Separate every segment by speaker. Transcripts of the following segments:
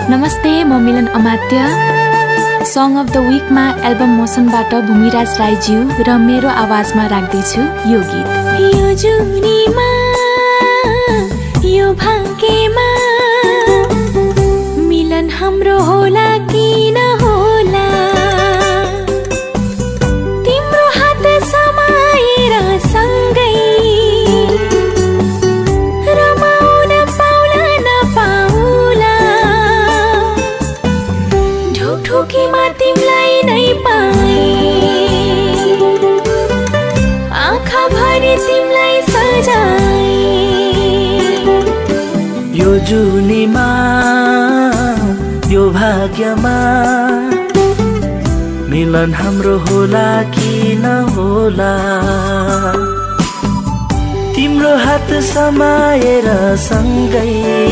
Speaker 1: नमस्ते, म Milan Amatya. Song of the विकमा एल्बम मोसनबाट भूमिराज राईज्यू र मेरो आवाजमा राख्दैछु यो गीत।
Speaker 2: यो जुनीमा यो भाग्यमा मिलन हाम्रो होला कि नहोला, तिम्रो हात समाएर सँगै रमाउन पाउला नपाउला, ढुकढुकीमा तिमीलाई नै पाए, आँखाभरि तिमीलाई सजाए।
Speaker 3: यो जुनीमा यो भाग्यमा मिलन हाम्रो होला कि नहोला, तिम्रो हात समाएर सँगै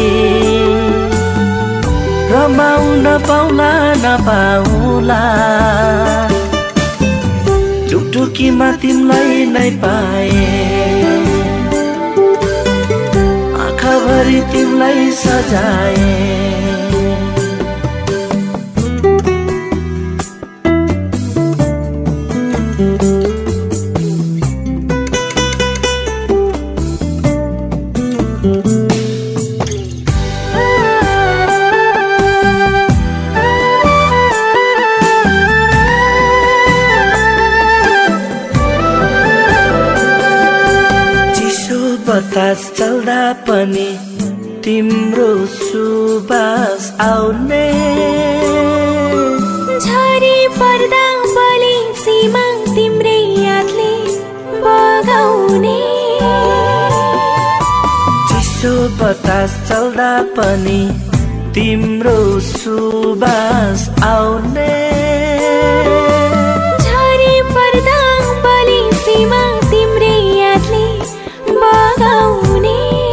Speaker 3: रमाउन पाउला नपाउला, टुकटुकीमा तिमीलाई नै पाए, आँखाभरि तिमीलाई सजाए। बतास चल्दा पनि तिम्रो सुबास आउने,
Speaker 2: झरी पर्दा बलि सीमा तिम्रै यादले बगाउने।
Speaker 3: चिसो बतास चल्दा पनि तिम्रो सुबास आउने,
Speaker 2: झरी पर्दा बलि सीमा तिम्रै यादले बगाउने।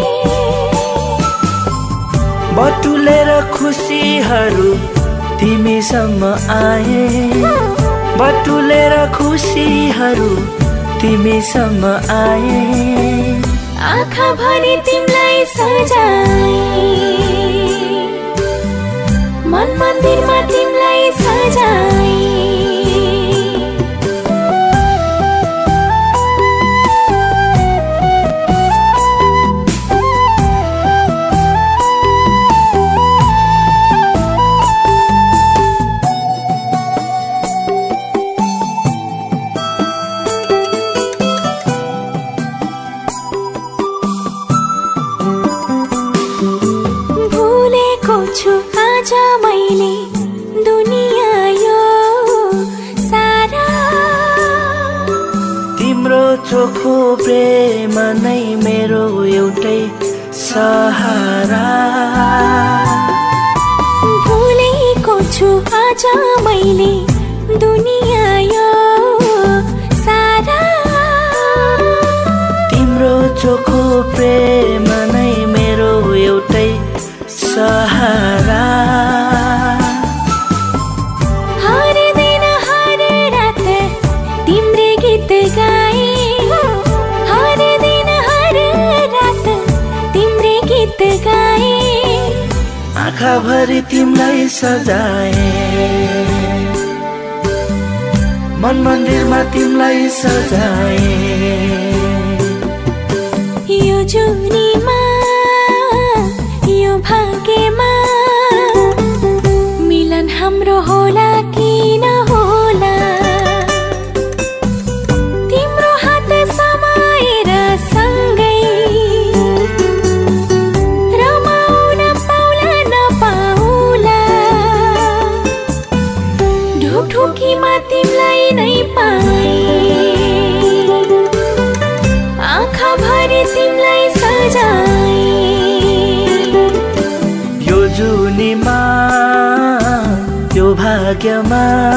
Speaker 3: बटुलेर खुसीहरू तिमीसम्म आए, बटुलेर खुसीहरू तिमीसम्म आए,
Speaker 2: आँखाभरि तिमीलाई सजाए, मन मन्दिरमा तिमीलाई सजाए। छु आज मैले दुनिया यो सारा,
Speaker 3: तिम्रो चोखो प्रेम नै मेरो एउटै सहारा।
Speaker 2: भुलेको छु आज मैले दुनिया यो सारा,
Speaker 3: तिम्रो चोखो प्रेम नै मेरो एउटै सहारा।
Speaker 2: हर दिन हर रात तिम्रै गीत गाए, हर दिन हर रात तिम्रै गीत गाए,
Speaker 3: आँखाभरि तिमीलाई सजाए, मन मन्दिरमा तिमीलाई सजाए।
Speaker 2: यो जुनीमा यो भाग्यमा मिलन हाम्रो होला कि नहोला, तिम्रो हात समाएर सँगै रमाउन पाउला नपाउला, ढुकढुकीमा तिमीलाई नै पाए, आँखाभरि तिमीलाई सजाए।
Speaker 3: यो जुनीमा यो भाग्यमा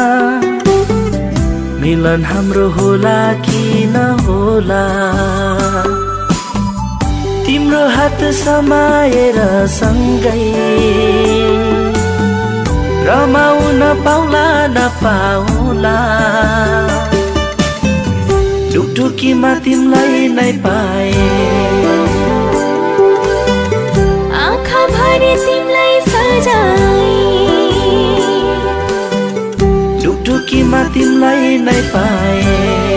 Speaker 3: मिलन हाम्रो होला कि नहोला, तिम्रो हात समाएर सँगै रमाउन पाउला नपाउला, टुकटुकीमा तिमीलाई नै पाए,
Speaker 2: आँखाभरि तिमीलाई जाई
Speaker 3: टुकटुकीमा तिमीलाई नै पाए